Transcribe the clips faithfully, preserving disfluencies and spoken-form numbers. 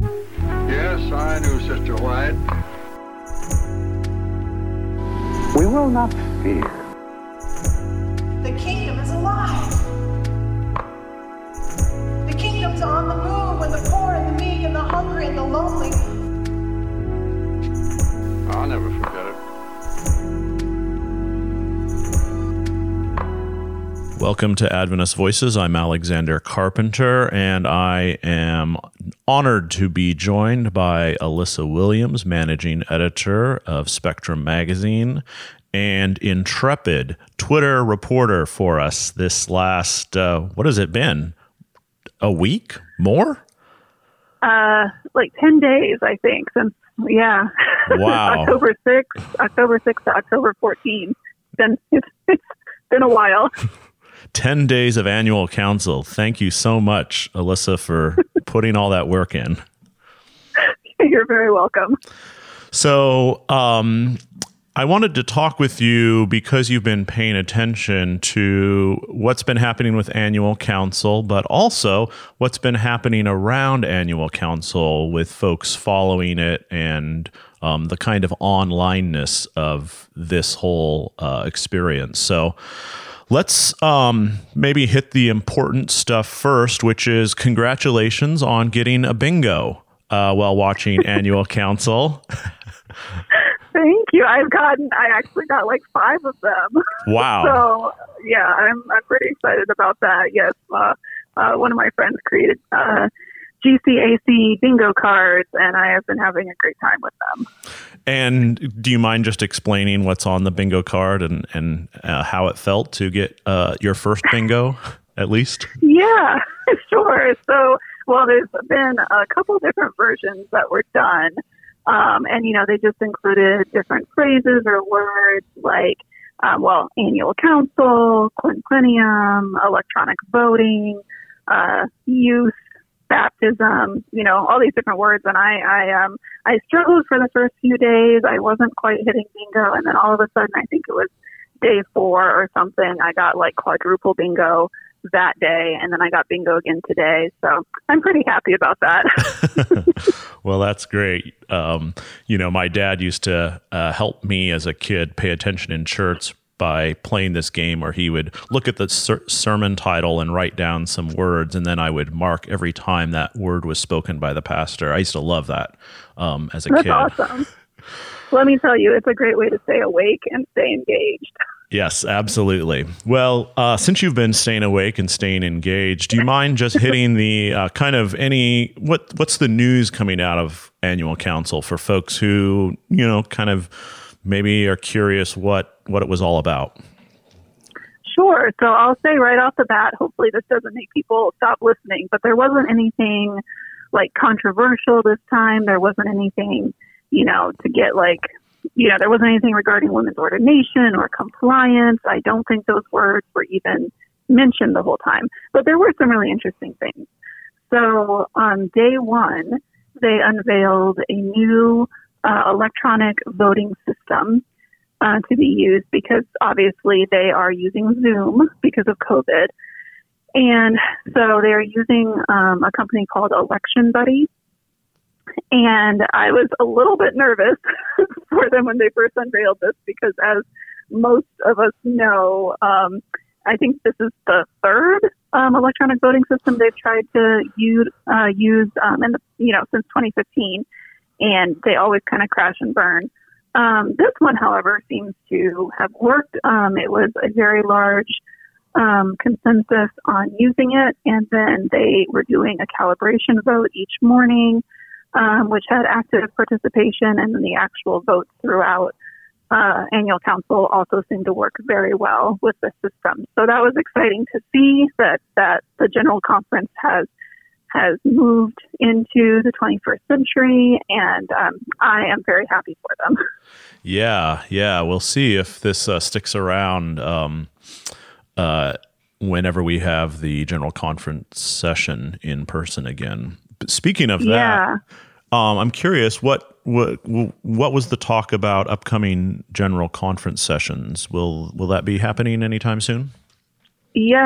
Yes, I knew Sister White. We will not fear. The kingdom is alive. The kingdom's on the move with the poor and the meek and the hungry and the lonely. I'll never forget it. Welcome to Adventist Voices. I'm Alexander Carpenter, and I am honored to be joined by Alyssa Williams, managing editor of Spectrum Magazine and intrepid Twitter reporter for us this last, uh, what has it been? A week? More? Uh, like ten days, I think. Since yeah, wow, October sixth, October sixth to October fourteenth. Been it's, it's been a while. ten days of annual council. Thank you so much, Alyssa, for putting all that work in. You're very welcome. So, um, I wanted to talk with you because you've been paying attention to what's been happening with annual council, but also what's been happening around annual council with folks following it and um, the kind of onlineness of this whole uh, experience. So let's um, maybe hit the important stuff first, which is congratulations on getting a bingo uh, while watching annual council. Thank you. I've gotten, I actually got like five of them. Wow. So yeah, I'm, I'm pretty excited about that. Yes. Uh, uh, one of my friends created, uh, G C A C bingo cards, and I have been having a great time with them. And do you mind just explaining what's on the bingo card and, and uh, how it felt to get uh, your first bingo, at least? Yeah, sure. So, well, there's been a couple different versions that were done. Um, and, you know, they just included different phrases or words like, um, well, annual council, quinquennium, electronic voting, uh, youth, baptism, you know, all these different words. And I, I, um, I struggled for the first few days. I wasn't quite hitting bingo. And then all of a sudden, I think it was day four or something, I got like quadruple bingo that day. And then I got bingo again today. So I'm pretty happy about that. Well, that's great. Um, you know, my dad used to uh, help me as a kid pay attention in church by playing this game where he would look at the ser- sermon title and write down some words, and then I would mark every time that word was spoken by the pastor. I used to love that um, as a That's kid. That's awesome. Let me tell you, it's a great way to stay awake and stay engaged. Yes, absolutely. Well, uh, since you've been staying awake and staying engaged, do you mind just hitting the uh, kind of any, what what's the news coming out of annual council for folks who, you know, kind of maybe are curious what, what it was all about? Sure. So I'll say right off the bat, hopefully this doesn't make people stop listening, but there wasn't anything like controversial this time. There wasn't anything, you know, to get like, you know, there wasn't anything regarding women's ordination or compliance. I don't think those words were even mentioned the whole time, but there were some really interesting things. So on day one, they unveiled a new uh, electronic voting system uh, to be used because obviously they are using Zoom because of COVID. And so they're using um, a company called Election Buddy. And I was a little bit nervous for them when they first unveiled this because, as most of us know, um, I think this is the third um, electronic voting system they've tried to use, uh, use um, in the, you know, since twenty fifteen, and they always kind of crash and burn. Um, this one, however, seems to have worked. Um, it was a very large um, consensus on using it, and then they were doing a calibration vote each morning. Um, which had active participation, and then the actual votes throughout uh, annual council also seemed to work very well with the system. So that was exciting to see that, that the General Conference has has moved into the twenty-first century, and um, I am very happy for them. Yeah, yeah. We'll see if this uh, sticks around um, uh, whenever we have the General Conference session in person again. Speaking of yeah. that, um, I'm curious, what, what what was the talk about upcoming General Conference sessions? Will will that be happening anytime soon? Yes.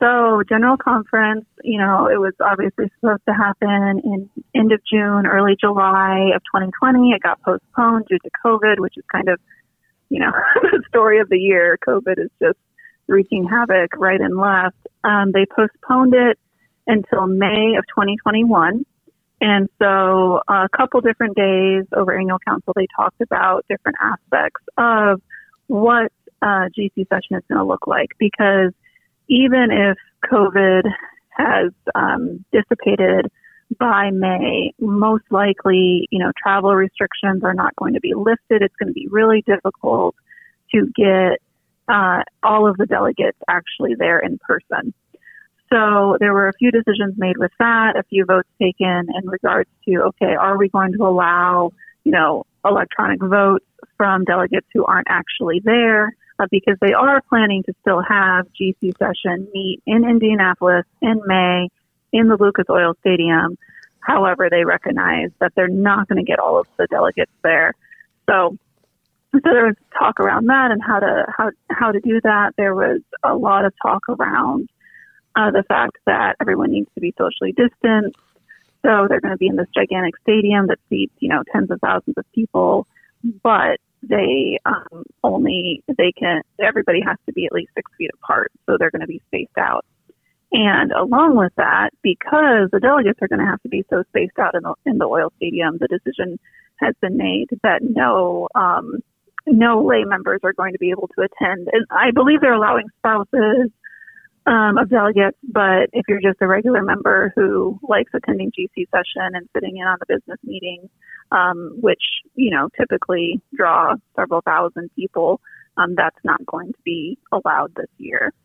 So general conference, you know, it was obviously supposed to happen in end of June, early July of twenty twenty. It got postponed due to COVID, which is kind of, you know, the story of the year. COVID is just wreaking havoc right and left. Um, they postponed it until May of twenty twenty-one. And so a couple different days over annual council, they talked about different aspects of what uh, G C session is going to look like, because even if COVID has um, dissipated by May, most likely, you know, travel restrictions are not going to be lifted. It's going to be really difficult to get uh, all of the delegates actually there in person. So there were a few decisions made with that, a few votes taken in regards to, okay, are we going to allow, you know, electronic votes from delegates who aren't actually there? Uh, because they are planning to still have G C session meet in Indianapolis in May in the Lucas Oil Stadium. However, they recognize that they're not going to get all of the delegates there. So, so there was talk around that and how to how how to do that. There was a lot of talk around uh, the fact that everyone needs to be socially distanced. So they're going to be in this gigantic stadium that seats, you know, tens of thousands of people, but they um, only, they can, everybody has to be at least six feet apart. So they're going to be spaced out. And along with that, because the delegates are going to have to be so spaced out in the, in the oil stadium, the decision has been made that no, um, no lay members are going to be able to attend. And I believe they're allowing spouses um, of delegates, but if you're just a regular member who likes attending G C session and sitting in on the business meetings, um, which, you know, typically draw several thousand people, um, that's not going to be allowed this year.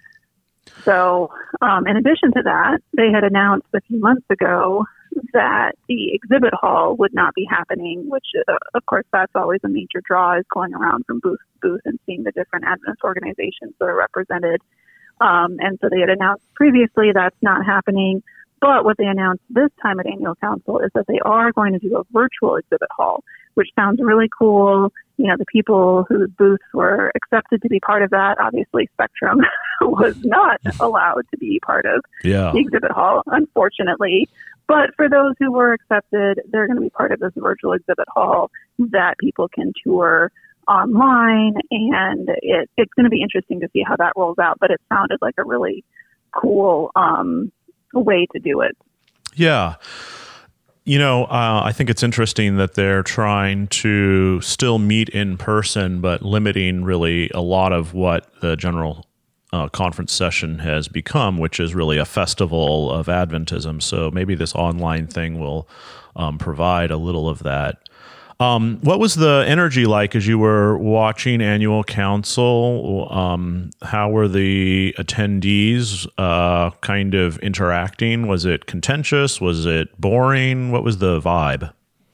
So um, in addition to that, they had announced a few months ago that the exhibit hall would not be happening, which, uh, of course, that's always a major draw, is going around from booth to booth and seeing the different Adventist organizations that are represented. Um, and so they had announced previously that's not happening. But what they announced this time at Annual Council is that they are going to do a virtual exhibit hall, which sounds really cool. You know, the people whose booths were accepted to be part of that, obviously Spectrum was not allowed to be part of yeah. the exhibit hall, unfortunately. But for those who were accepted, they're going to be part of this virtual exhibit hall that people can tour online. And it, it's going to be interesting to see how that rolls out. But it sounded like a really cool um way to do it. Yeah. You know, uh, I think it's interesting that they're trying to still meet in person, but limiting really a lot of what the general uh, conference session has become, which is really a festival of Adventism. So maybe this online thing will um, provide a little of that. Um, what was the energy like as you were watching Annual Council? Um, how were the attendees uh, kind of interacting? Was it contentious? Was it boring? What was the vibe?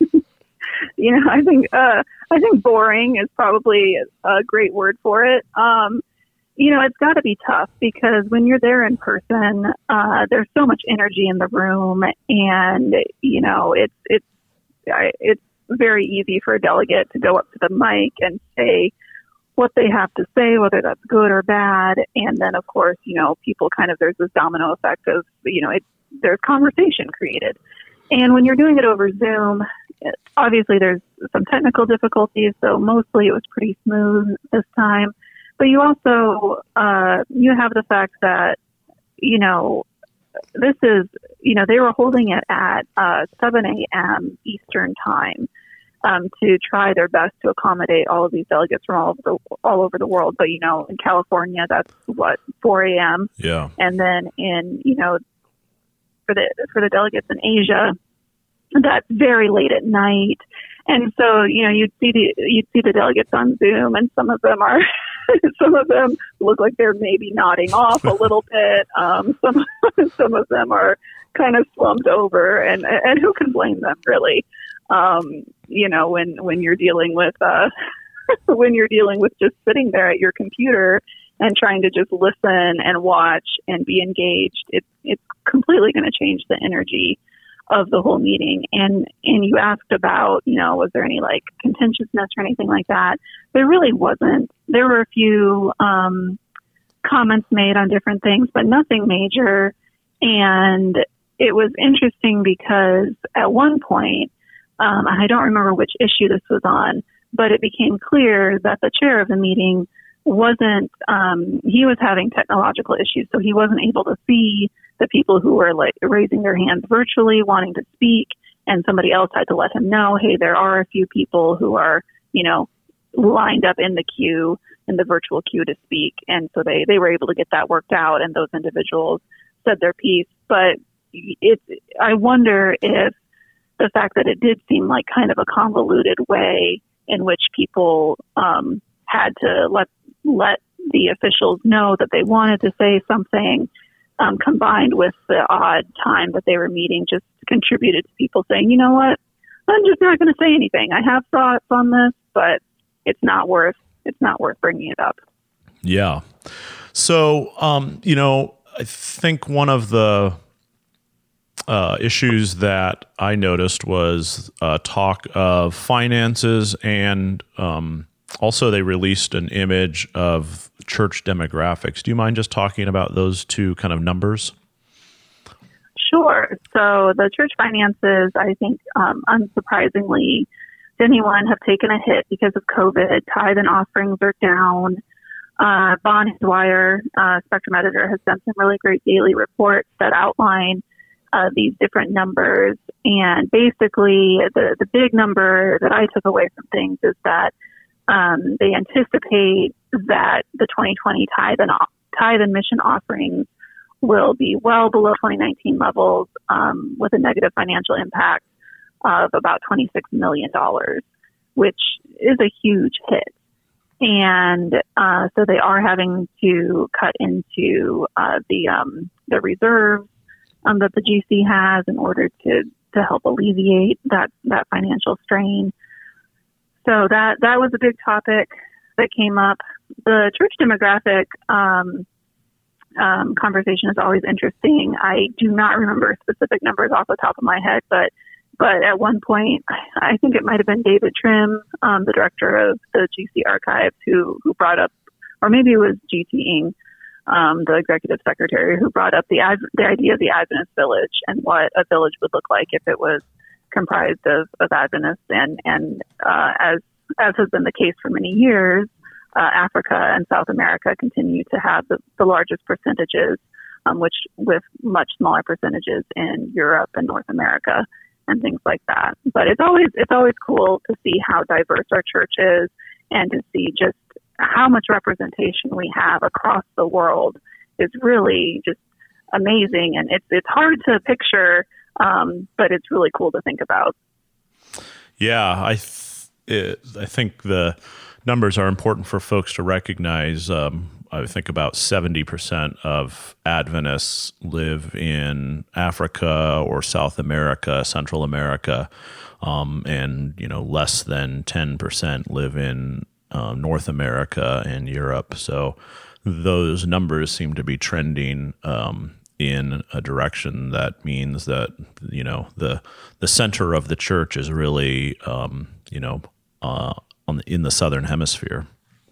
You know, I think uh, I think boring is probably a great word for it. Um, you know, it's got to be tough because when you're there in person, uh, there's so much energy in the room, and you know, it's it's it's very easy for a delegate to go up to the mic and say what they have to say, whether that's good or bad. And then, of course, you know, people kind of, there's this domino effect of, you know, it, there's conversation created. And when you're doing it over Zoom, obviously there's some technical difficulties. So mostly it was pretty smooth this time. But you also, uh, you have the fact that, you know, this is, you know, they were holding it at uh, seven a.m. Eastern time um, to try their best to accommodate all of these delegates from all over the, all over the world. But, you know, in California, that's what, four a.m. Yeah. And then in, you know, for the for the delegates in Asia, that's very late at night. And so, you know, you'd see the you'd see the delegates on Zoom, and some of them are some of them look like they're maybe nodding off a little bit. Um, some some of them are kind of slumped over, and and who can blame them, really? Um, you know, when when you're dealing with uh, when you're dealing with just sitting there at your computer and trying to just listen and watch and be engaged, it's it's completely going to change the energy of the whole meeting. And, and you asked about, you know, was there any like contentiousness or anything like that? There really wasn't. There were a few, um, comments made on different things, but nothing major. And it was interesting because at one point, um, I don't remember which issue this was on, but it became clear that the chair of the meeting wasn't, um, he was having technological issues. So he wasn't able to see the people who were like raising their hands virtually wanting to speak. And somebody else had to let him know, hey, there are a few people who are, you know, lined up in the queue, in the virtual queue to speak. And so they, they were able to get that worked out, and those individuals said their piece. But it's, I wonder if the fact that it did seem like kind of a convoluted way in which people um, had to let let the officials know that they wanted to say something, um, combined with the odd time that they were meeting, just contributed to people saying, you know what, I'm just not going to say anything. I have thoughts on this, but it's not worth it's not worth bringing it up. Yeah. So, um, you know, I think one of the uh, issues that I noticed was uh, talk of finances, and um, also they released an image of church demographics. Do you mind just talking about those two kind of numbers? Sure. So the church finances, I think, um, unsurprisingly, anyone have taken a hit because of COVID. Tithe and offerings are down. Uh, Bonnie Dwyer, uh, Spectrum editor, has done some really great daily reports that outline uh, these different numbers. And basically, the, the big number that I took away from things is that um, they anticipate that the twenty twenty tithe and, tithe and mission offerings will be well below twenty nineteen levels, um, with a negative financial impact of about twenty-six million dollars, which is a huge hit. And uh, so they are having to cut into uh, the um, the reserves um, that the G C has in order to, to help alleviate that, that financial strain. So that, that was a big topic that came up. The church demographic um, um, conversation is always interesting. I do not remember specific numbers off the top of my head, but But at one point, I think it might have been David Trim, um, the director of the G C Archives, who, who brought up, or maybe it was G T Ing, um, the executive secretary, who brought up the the idea of the Adventist village and what a village would look like if it was comprised of, of Adventists. And, and uh, as as has been the case for many years, uh, Africa and South America continue to have the, the largest percentages, um, which with much smaller percentages in Europe and North America and things like that. But it's always it's always cool to see how diverse our church is, and to see just how much representation we have across the world is really just amazing. And it's it's hard to picture, um, but it's really cool to think about. Yeah, I th- it, I think the numbers are important for folks to recognize. Um, I think about seventy percent of Adventists live in Africa or South America, Central America, um, and you know less than ten percent live in uh, North America and Europe. So those numbers seem to be trending um, in a direction that means that you know the the center of the church is really um, you know uh, on the, in the Southern Hemisphere.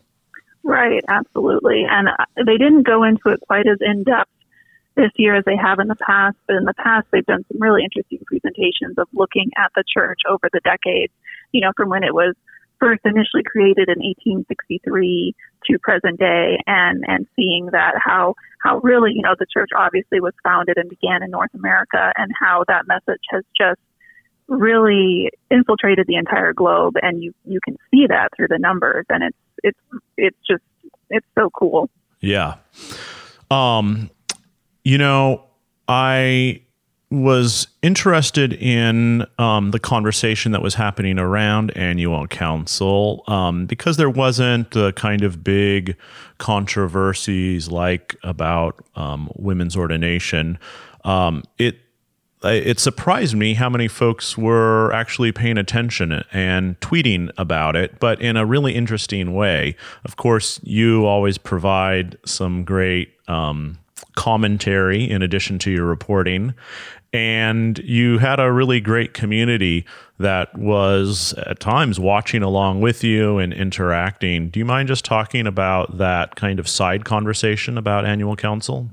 Right, absolutely. And they didn't go into it quite as in-depth this year as they have in the past, but in the past they've done some really interesting presentations of looking at the church over the decades, you know, from when it was first initially created in eighteen sixty-three to present day, and, and seeing that how, how really, you know, the church obviously was founded and began in North America, and how that message has just really infiltrated the entire globe. And you, you can see that through the numbers, and it's, it's, it's just, it's so cool. Yeah. Um, you know, I was interested in um, the conversation that was happening around annual council um, because there wasn't the kind of big controversies like about um, women's ordination. Um, it It surprised me how many folks were actually paying attention and tweeting about it, but in a really interesting way. Of course, you always provide some great um, commentary in addition to your reporting. And you had a really great community that was at times watching along with you and interacting. Do you mind just talking about that kind of side conversation about Annual Council?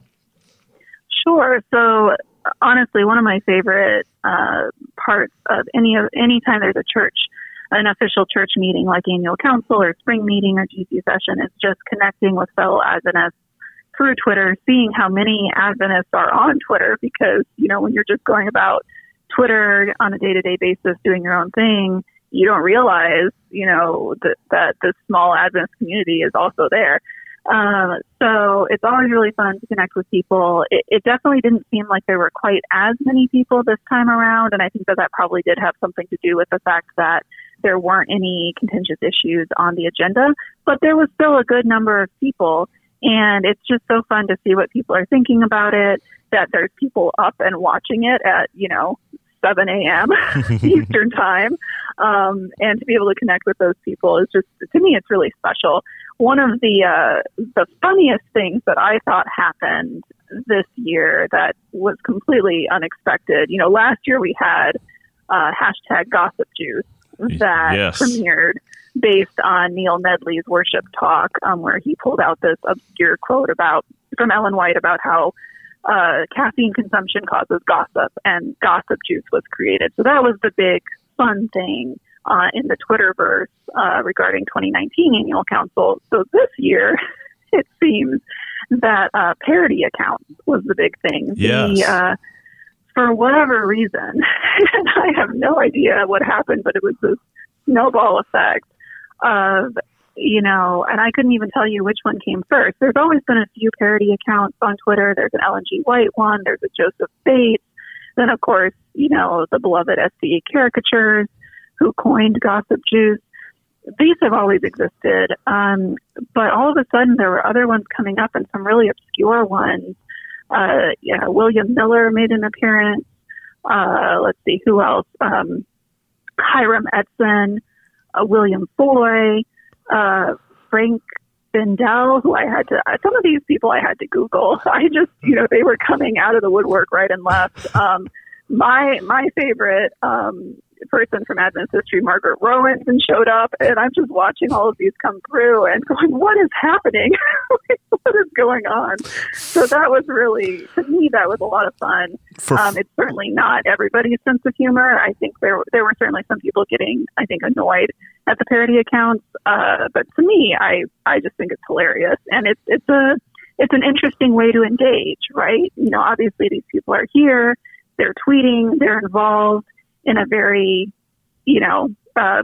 Sure. So honestly, one of my favorite uh, parts of any of any time there's a church, an official church meeting like Annual Council or spring meeting or G C session is just connecting with fellow Adventists through Twitter, seeing how many Adventists are on Twitter, because, you know, when you're just going about Twitter on a day-to-day basis doing your own thing, you don't realize, you know, that, that this small Adventist community is also there. Um, so it's always really fun to connect with people. It, it definitely didn't seem like there were quite as many people this time around, and I think that that probably did have something to do with the fact that there weren't any contentious issues on the agenda, but there was still a good number of people. And it's just so fun to see what people are thinking about it, that there's people up and watching it at, you know, seven a.m. Eastern time. Um, and to be able to connect with those people is just, to me, it's really special. One of the, uh, the funniest things that I thought happened this year that was completely unexpected, you know, last year we had uh, hashtag Gossip Juice that yes. premiered based on Neil Nedley's worship talk, um, where he pulled out this obscure quote about from Ellen White about how uh, caffeine consumption causes gossip, and Gossip Juice was created. So that was the big fun thing uh, in the Twitterverse uh, regarding twenty nineteen Annual Council. So this year, it seems that uh, parody accounts was the big thing. Yes. The, uh, for whatever reason, and I have no idea what happened, but it was this snowball effect of, you know, and I couldn't even tell you which one came first. There's always been a few parody accounts on Twitter. There's an Ellen G. White one. There's a Joseph Bates. Then, of course, you know, the beloved S C A Caricatures, who coined Gossip Juice. These have always existed. Um, but all of a sudden, there were other ones coming up and some really obscure ones. Uh, yeah, William Miller made an appearance. Uh, let's see, who else? Um, Hiram Edson. Uh, William Foy, uh, Frank Bendel, who I had to, uh, some of these people I had to Google. I just, you know, they were coming out of the woodwork right and left. Um, my, my favorite, um, person from Adventist history, Margaret Rowanson, showed up, and I'm just watching all of these come through and going, what is happening? What is going on? So that was really, to me, that was a lot of fun. For, um, it's certainly not everybody's sense of humor. I think there there were certainly some people getting, I think, annoyed at the parody accounts. Uh, but to me, I, I just think it's hilarious, and it's it's a it's an interesting way to engage, right? You know, obviously these people are here, they're tweeting, they're involved in a very, you know, uh,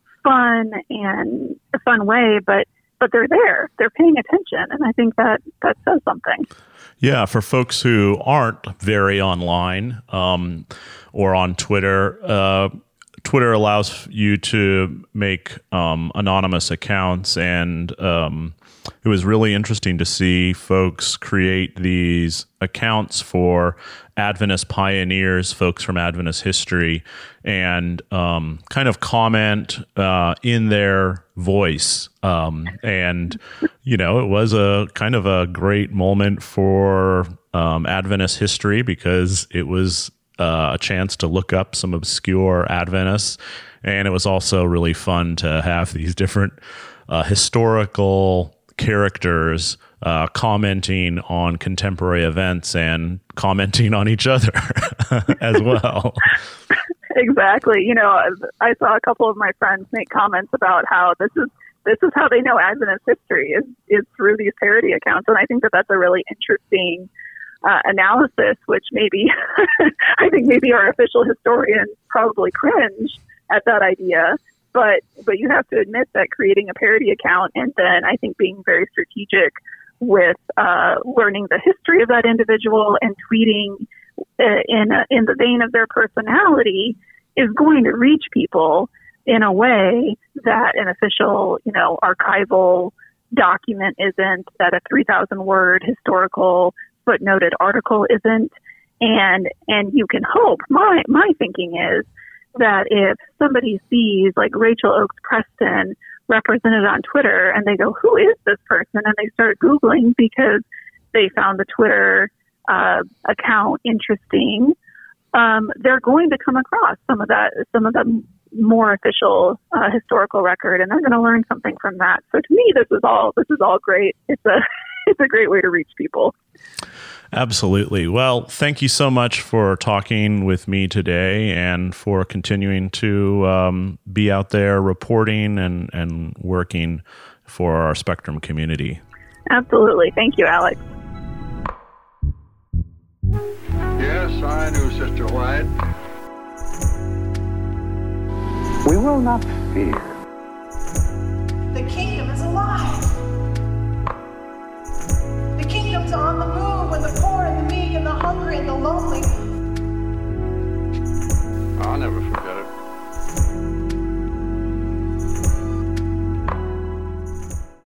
fun and a fun way, but but they're there, they're paying attention, and I think that that says something. Yeah, for folks who aren't very online um, or on Twitter, uh, Twitter allows you to make um, anonymous accounts, and um, it was really interesting to see folks create these accounts for Adventist pioneers, folks from Adventist history, and um, kind of comment uh, in their voice. Um, and, you know, it was a kind of a great moment for um, Adventist history, because it was uh, a chance to look up some obscure Adventists. And it was also really fun to have these different uh, historical characters uh, commenting on contemporary events and commenting on each other as well. Exactly. You know, I saw a couple of my friends make comments about how this is this is how they know Adventist history is is through these parody accounts, and I think that that's a really interesting uh, analysis. Which maybe I think maybe our official historians probably cringe at that idea. But but you have to admit that creating a parody account and then I think being very strategic with uh, learning the history of that individual and tweeting uh, in a, in the vein of their personality is going to reach people in a way that an official, you know, archival document isn't, that a three thousand word historical footnoted article isn't. And and you can hope, my my thinking is, that if somebody sees like Rachel Oakes Preston represented on Twitter and they go, who is this person? And they start Googling because they found the Twitter uh, account interesting, um, they're going to come across some of that, some of the more official uh, historical record, and they're going to learn something from that. So to me, this is all this is all great. It's a it's a great way to reach people. Absolutely. Well, thank you so much for talking with me today and for continuing to um, be out there reporting and, and working for our Spectrum community. Absolutely. Thank you, Alex. Yes, I knew Sister White. We will not fear.